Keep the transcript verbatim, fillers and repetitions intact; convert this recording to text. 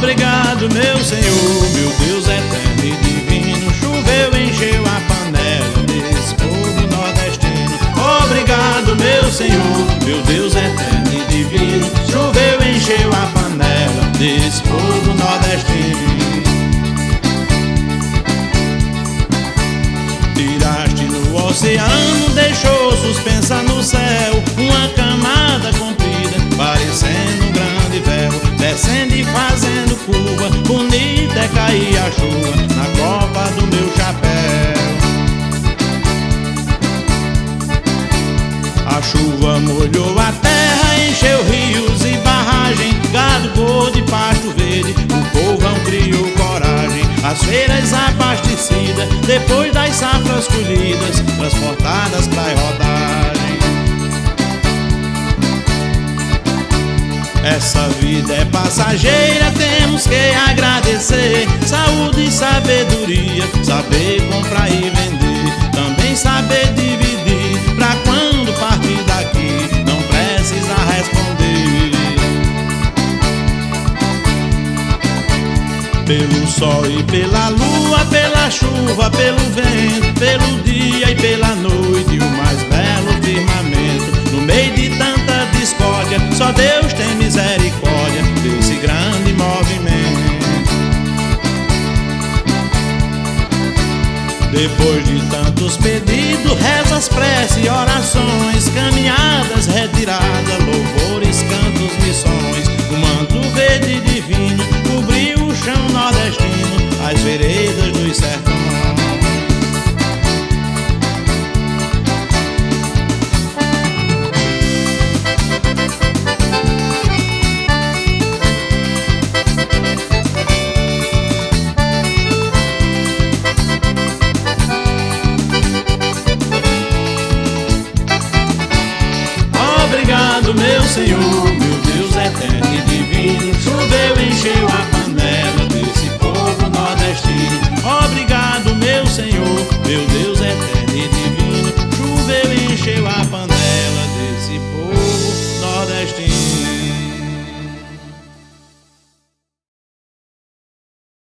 Obrigado, meu Senhor, meu Deus eterno e divino. Choveu, encheu a panela desse povo nordestino. Obrigado, meu Senhor, meu Deus eterno e divino. Choveu, encheu a panela desse povo nordestino. Tiraste no oceano, deixou suspensa no céu uma camada comprida, parecendo um grande véu, descendo e fazendo curva. Bonita é cair a chuva na copa do meu chapéu. A chuva molhou a terra, encheu rios e barragem, gado, boi de pasto verde, o povão criou coragem. As feiras abastecidas, depois das safras colhidas, transportadas pra rodagem. Essa vida é passageira, temos que agradecer. Saúde e sabedoria, saber comprar e vender, também saber dividir, pra quando partir daqui não precisa responder. Pelo sol e pela lua, pela chuva, pelo vento, pelo dia e pela noite, o mais belo firmamento. No meio de tanta discórdia, só Deus tem misericórdia desse grande movimento. Depois de tantos pedidos, rezas, preces, orações, caminhadas, retiradas, louvores, cantos, missões, o manto verde divino cobriu o chão nordestino, as veredas dos sertões. Obrigado, meu Senhor, meu Deus eterno e divino. Choveu, encheu a panela desse povo nordestino. Obrigado, meu Senhor, meu Deus